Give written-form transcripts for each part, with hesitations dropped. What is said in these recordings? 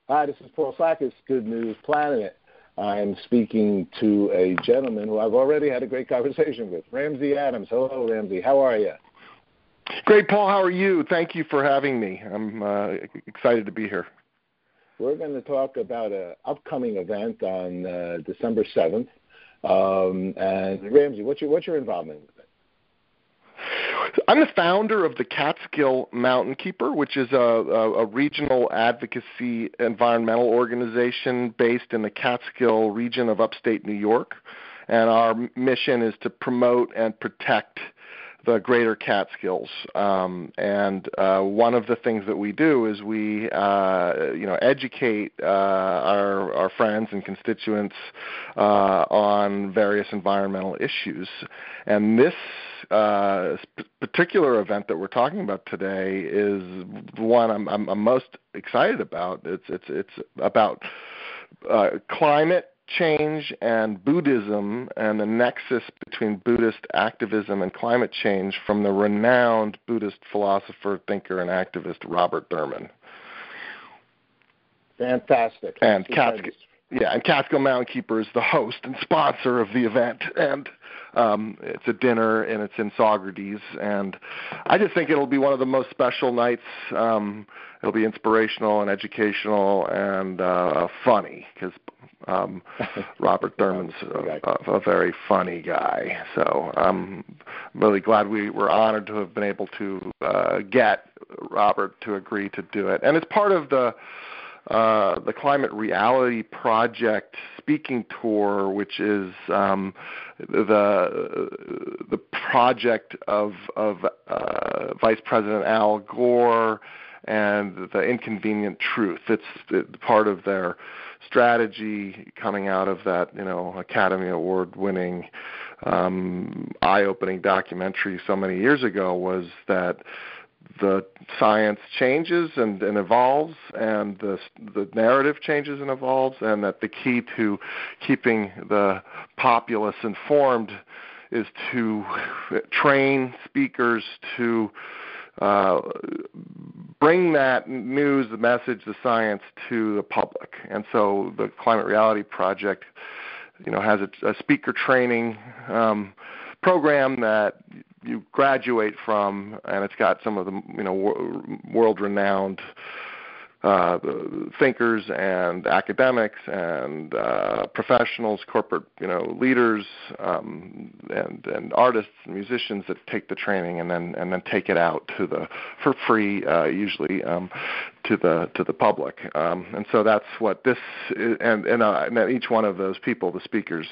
Hi, this is Paul Sackis, Good News Planet. I'm speaking to a gentleman who I've already had a great conversation with, Ramsey Adams. Hello, Ramsey. How are you? Great, Paul. How are you? Thank you for having me. I'm excited to be here. We're going to talk about an upcoming event on December 7th. And Ramsey, what's your involvement with it? I'm the founder of the Catskill Mountain Keeper, which is a regional advocacy environmental organization based in the Catskill region of upstate New York. And our mission is to promote and protect the greater Catskills. And one of the things that we do is we educate our friends and constituents on various environmental issues. And this particular event that we're talking about today is one I'm most excited about. It's about climate change and Buddhism and the nexus between Buddhist activism and climate change from the renowned Buddhist philosopher, thinker, and activist Robert Thurman. Fantastic. And Catskill Mountain Keeper is the host and sponsor of the event, and it's a dinner, and it's in Saugerties, and I just think it'll be one of the most special nights. It'll be inspirational and educational and funny, because Robert Thurman's a very funny guy. So I'm really glad we're honored to have been able to get Robert to agree to do it. And it's part of the Climate Reality Project speaking tour, which is the project of Vice President Al Gore and the Inconvenient Truth. It's part of their strategy coming out of that, Academy Award-winning, eye-opening documentary so many years ago, was that the science changes and evolves, and the narrative changes and evolves, and that the key to keeping the populace informed is to train speakers to bring that news, the message, the science to the public. And so the Climate Reality Project, has a speaker training program that you graduate from, and it's got some of the world-renowned thinkers and academics and professionals, corporate leaders, and artists and musicians that take the training and then take it out for free usually to the public. And so that's what this is, and each one of those people, the speakers,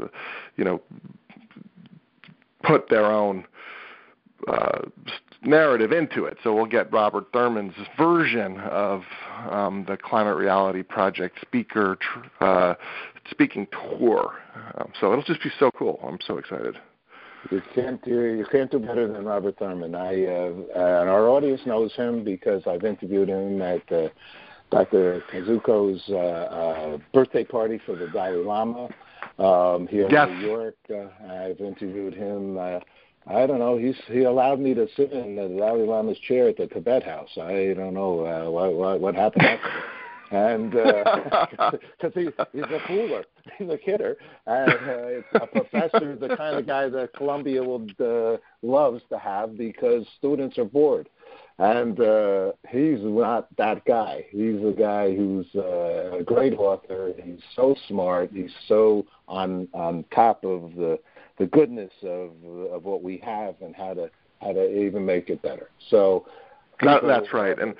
put their own narrative into it. So we'll get Robert Thurman's version of the Climate Reality Project speaking tour. So it'll just be so cool. I'm so excited. You can't do better than Robert Thurman. And our audience knows him because I've interviewed him at Dr. Kazuko's birthday party for the Dalai Lama here in New York. I've interviewed him. I don't know. He allowed me to sit in the Dalai Lama's chair at the Tibet House. I don't know what happened after that. And because he's a fooler, he's a kidder, and it's a professor, the kind of guy that Columbia loves to have because students are bored. And he's not that guy. He's a guy who's a great author. He's so smart. He's so on top of the goodness of what we have and how to even make it better. So that's right. And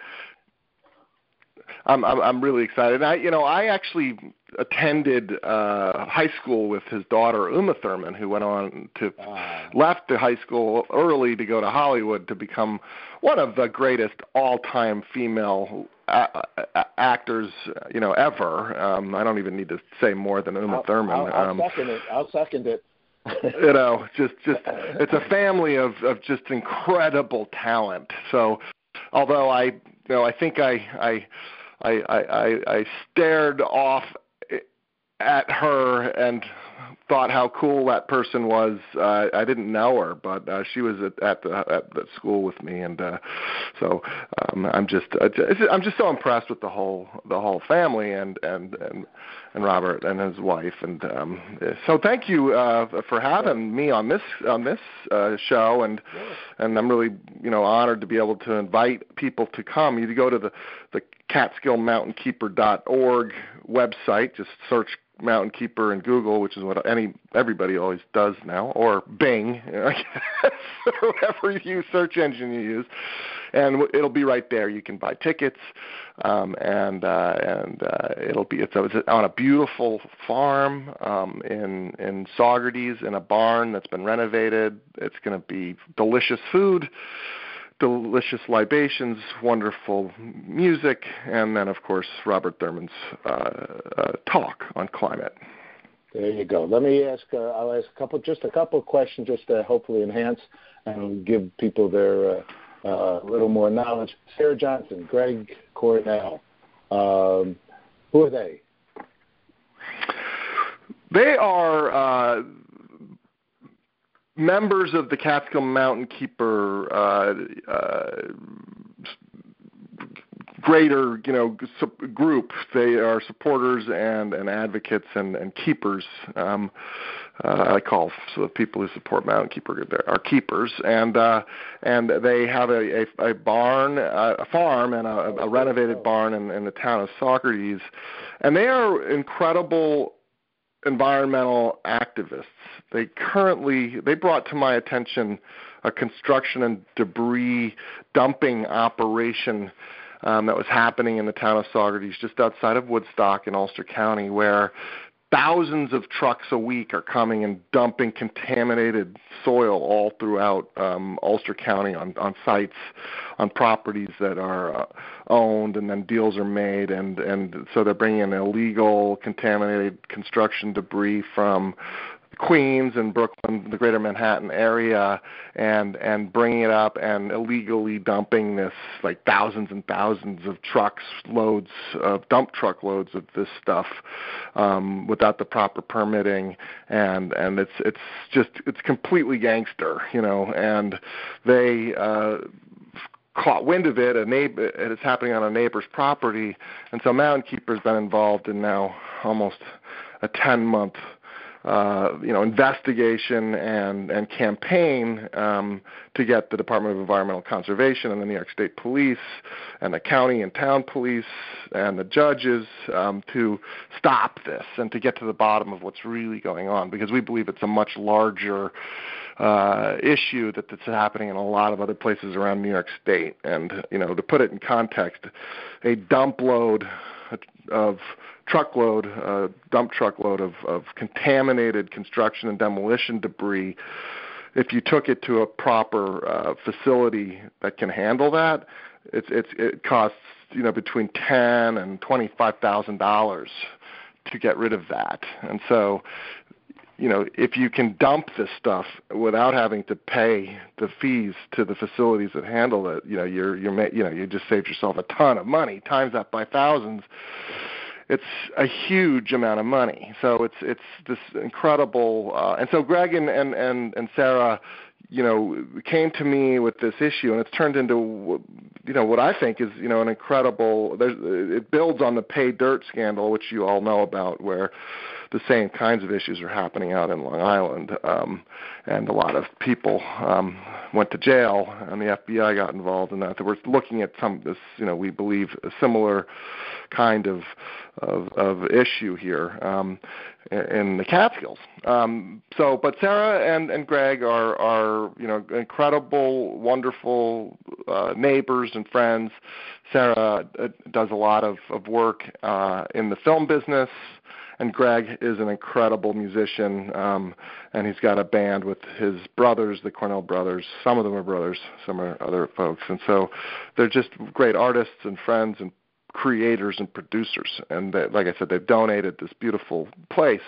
I'm really excited. I actually attended high school with his daughter Uma Thurman, who went on to left the high school early to go to Hollywood to become one of the greatest all-time female actors, ever. I don't even need to say more than Uma Thurman. I'll second it. Just it's a family of just incredible talent. So, although I think I stared off at her and thought how cool that person was. I didn't know her, but she was at the school with me, and so I'm just so impressed with the whole family and Robert and his wife, and so thank you for having me on this show, and I'm really honored to be able to invite people to come. You go to the CatskillMountainKeeper.org website. Just search Mountain Keeper in Google, which is what everybody always does now, or Bing, I guess, or whatever search engine you use, and it'll be right there. You can buy tickets, and it's on a beautiful farm in Saugerties, in a barn that's been renovated. It's going to be delicious food, delicious libations, wonderful music, and then, of course, Robert Thurman's talk on climate. There you go. Let me ask. I'll ask a couple of questions, just to hopefully enhance and give people their little more knowledge. Sarah Johnson, Greg Cornell. Who are they? They are members of the Catskill Mountain Keeper greater, group. They are supporters and advocates and keepers. I call so the people who support Mountain Keeper are keepers, and they have a barn, a farm, and a renovated barn in the town of Saugerties, and they are incredible environmental activists. They brought to my attention a construction and debris dumping operation that was happening in the town of Saugerties, just outside of Woodstock in Ulster County, where thousands of trucks a week are coming and dumping contaminated soil all throughout Ulster County on sites, on properties that are owned, and then deals are made, and so they're bringing in illegal contaminated construction debris from Queens and Brooklyn, the greater Manhattan area, and bringing it up and illegally dumping this, like thousands and thousands of dump truckloads of this stuff without the proper permitting, and it's completely gangster, and they caught wind of it. It's happening on a neighbor's property, and so Mountain Keeper's been involved in now almost a 10-month investigation and campaign to get the Department of Environmental Conservation and the New York State Police and the county and town police and the judges to stop this and to get to the bottom of what's really going on, because we believe it's a much larger issue that's happening in a lot of other places around New York State. And, to put it in context, a dump truckload of contaminated construction and demolition debris, if you took it to a proper facility that can handle that, it costs between $10,000 and $25,000 to get rid of that. And so, if you can dump this stuff without having to pay the fees to the facilities that handle it, you just saved yourself a ton of money. Times that by thousands, it's a huge amount of money. So it's this incredible. And so Greg and Sarah, came to me with this issue, and it's turned into what I think is an incredible. It builds on the pay dirt scandal, which you all know about, where the same kinds of issues are happening out in Long Island, and a lot of people went to jail, and the FBI got involved in that. We're looking at some of this, we believe, a similar kind of issue here in the Catskills. But Sarah and Greg are incredible, wonderful neighbors and friends. Sarah does a lot of work in the film business, and Greg is an incredible musician, and he's got a band with his brothers, the Cornell brothers. Some of them are brothers, some are other folks. And so they're just great artists and friends and creators and producers. And like I said, they've donated this beautiful place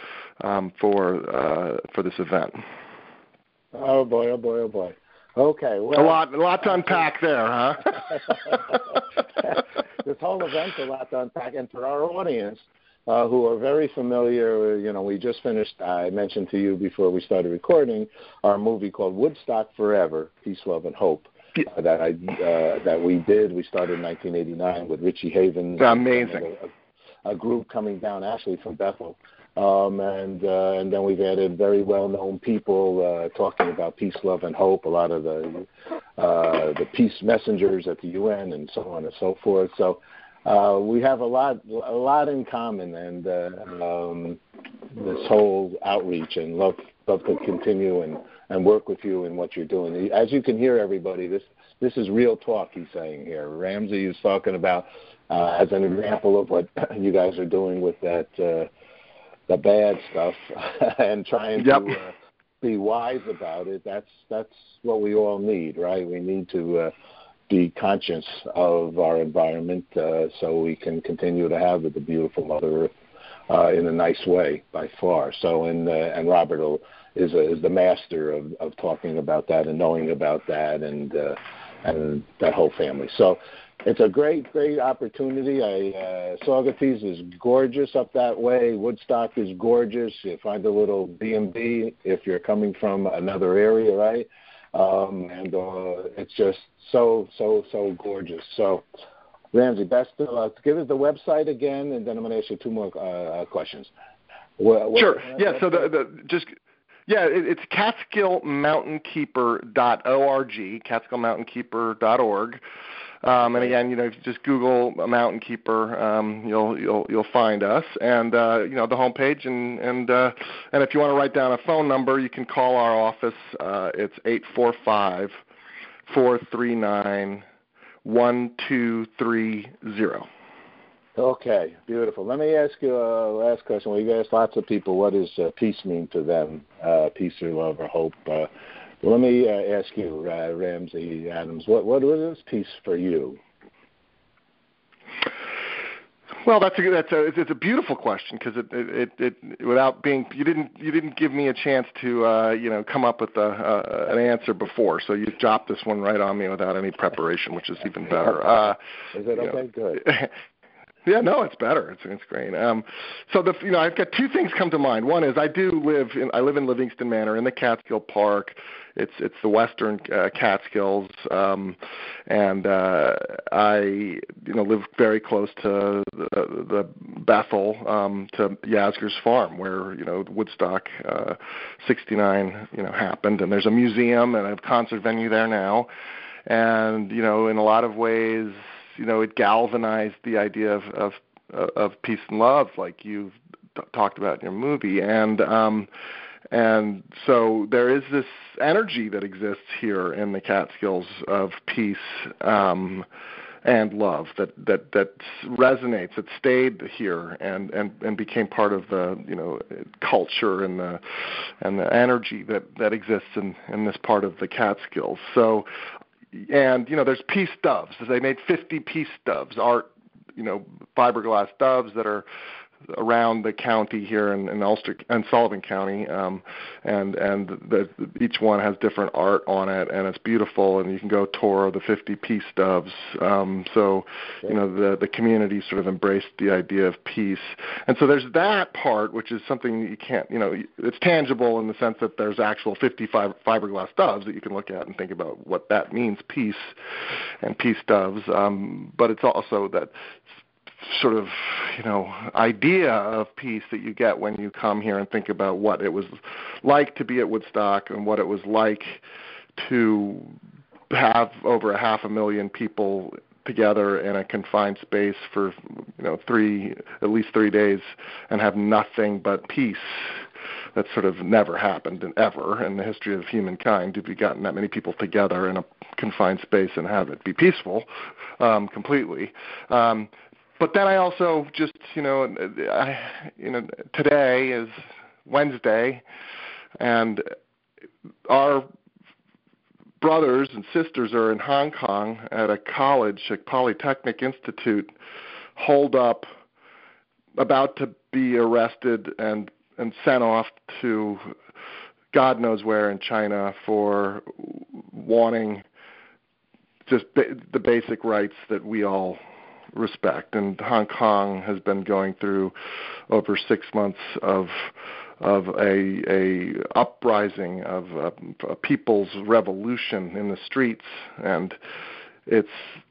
for this event. Oh boy, oh boy, oh boy. Okay, well, a lot to unpack there, huh? This whole event's a lot to unpack, and for our audience, who are very familiar. You know, we just finished, I mentioned to you before we started recording, our movie called Woodstock Forever, Peace, Love, and Hope, that we did. We started in 1989 with Richie Havens. Amazing. A group coming down actually from Bethel. And then we've added very well-known people talking about peace, love, and hope. A lot of the peace messengers at the UN and so on and so forth. So we have a lot in common, and this whole outreach, and love to continue and work with you in what you're doing. As you can hear, everybody, this is real talk. He's saying here. Ramsey is talking about as an example of what you guys are doing with that. The bad stuff and trying to be wise about it. That's what we all need, right? We need to be conscious of our environment so we can continue to have the beautiful Mother Earth in a nice way by far. So and Robert is the master of talking about that and knowing about that and that whole family. So it's a great opportunity. Saugerties is gorgeous up that way. Woodstock is gorgeous. You find a little B&B if you're coming from another area, right? And it's just so gorgeous. So, Ramsey, best of luck. Give us the website again, and then I'm going to ask you two more questions. Sure. Yeah. So it's CatskillMountainKeeper.org, CatskillMountainKeeper.org. And again, if you just Google Mountain Keeper, you'll find us, and the homepage, and if you want to write down a phone number, you can call our office. It's 845-439-1230. Okay, beautiful. Let me ask you a last question. Well, you asked lots of people what does peace mean to them, peace or love or hope. Let me ask you, Ramsey Adams, what is peace for you? Well, it's a beautiful question because it without being you didn't give me a chance to come up with an answer before, so you dropped this one right on me without any preparation, which is even better. Is it okay? Good. Yeah, no, it's better. It's great. So I've got two things come to mind. One is I live in Livingston Manor in the Catskill Park. It's the Western Catskills, and I live very close to the Bethel, to Yasgur's farm, where Woodstock '69 happened, and there's a museum and a concert venue there now, and in a lot of ways. It galvanized the idea of peace and love, like you've talked about in your movie, and so there is this energy that exists here in the Catskills of peace and love that resonates, that stayed here and became part of the culture and the energy that exists in this part of the Catskills. So. And, there's peace doves. They made 50 peace doves, fiberglass doves that are around the county here in Ulster and Sullivan County, and each one has different art on it, and it's beautiful, and you can go tour the 50 peace doves. The community sort of embraced the idea of peace, and so there's that part, which is something you can't, it's tangible in the sense that there's actual 55 fiberglass doves that you can look at and think about what that means, peace and peace doves, but it's also that sort of, idea of peace that you get when you come here and think about what it was like to be at Woodstock and what it was like to have over 500,000 people together in a confined space for, at least 3 days and have nothing but peace. That sort of never happened ever in the history of humankind. Have you gotten that many people together in a confined space and have it be peaceful completely? But then I also just, today is Wednesday, and our brothers and sisters are in Hong Kong at a college, a Polytechnic Institute, holed up, about to be arrested and sent off to God knows where in China for wanting just the basic rights that we all respect. And Hong Kong has been going through over 6 months of a uprising, of a people's revolution in the streets, and it's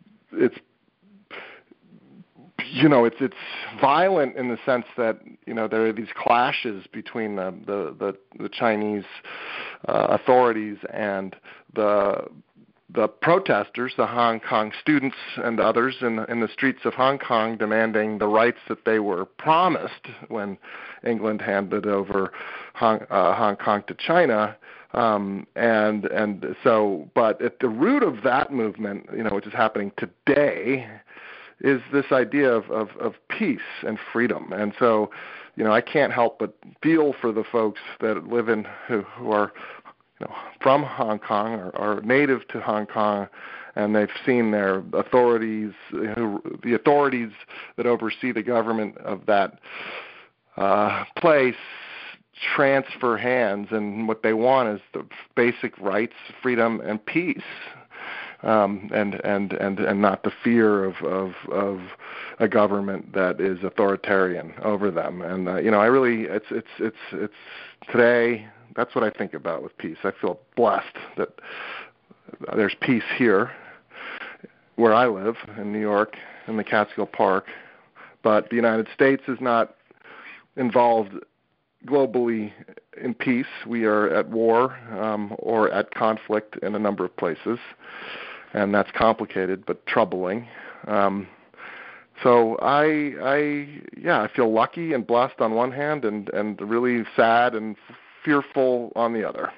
it's violent in the sense that there are these clashes between the Chinese authorities and the protesters, the Hong Kong students and others in the streets of Hong Kong, demanding the rights that they were promised when England handed over Hong Kong to China. But at the root of that movement, which is happening today, is this idea of peace and freedom. And so, I can't help but feel for the folks that live who are from Hong Kong or are native to Hong Kong, and they've seen their authorities, the authorities that oversee the government of that place, transfer hands, and what they want is the basic rights, freedom, and peace. And not the fear of a government that is authoritarian over them. And I really, it's today. That's what I think about with peace. I feel blessed that there's peace here, where I live in New York, in the Catskill Park. But the United States is not involved globally in peace. We are at war or at conflict in a number of places. And that's complicated but troubling. So I feel lucky and blessed on one hand, and really sad and fearful on the other.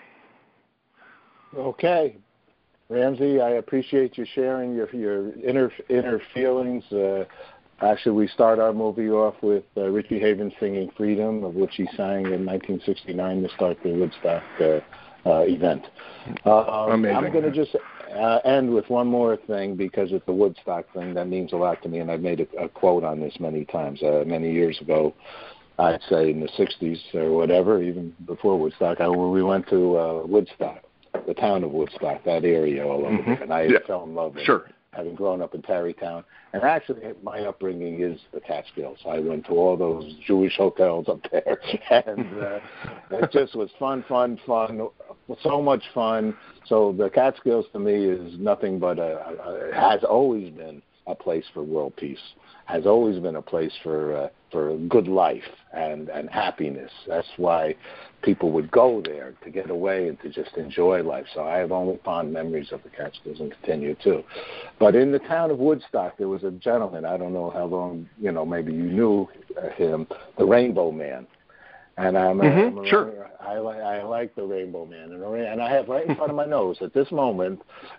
Okay, Ramsey, I appreciate you sharing your inner feelings. Actually, we start our movie off with Richie Havens singing "Freedom," of which he sang in 1969 to start the Woodstock event. Amazing. I'm going to just end with one more thing, because it's the Woodstock thing that means a lot to me, and I've made a quote on this many times. Many years ago, I'd say in the 60s or whatever, even before Woodstock, we went to Woodstock, the town of Woodstock, that area all over there, and I fell in love with it, having grown up in Tarrytown. And actually, my upbringing is the Catskills. I went to all those Jewish hotels up there, and it just was fun, so much fun. So the Catskills to me is nothing but has always been a place for world peace, has always been a place for good life and happiness. That's why people would go there, to get away and to just enjoy life. So I have only fond memories of the Catskills and continue to. But in the town of Woodstock, there was a gentleman, I don't know how long, maybe you knew him, the Rainbow Man. And I like the Rainbow Man, and I have right in front of my nose at this moment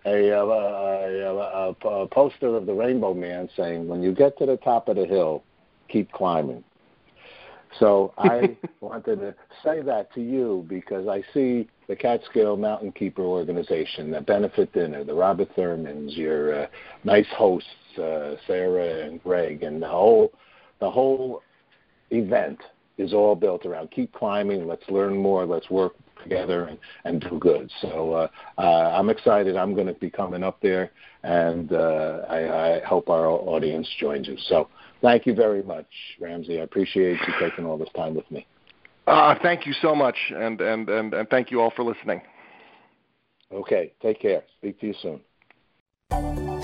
a poster of the Rainbow Man saying, "When you get to the top of the hill, keep climbing." So I wanted to say that to you, because I see the Catskill Mountain Keeper organization, the Benefit Dinner, the Robert Thurmans, your nice hosts, Sarah and Greg, and the whole event is all built around keep climbing, let's learn more, let's work together and do good. So I'm excited. I'm going to be coming up there, and I hope our audience joins you. So thank you very much, Ramsey. I appreciate you taking all this time with me. Thank you so much, and thank you all for listening. Okay, take care. Speak to you soon.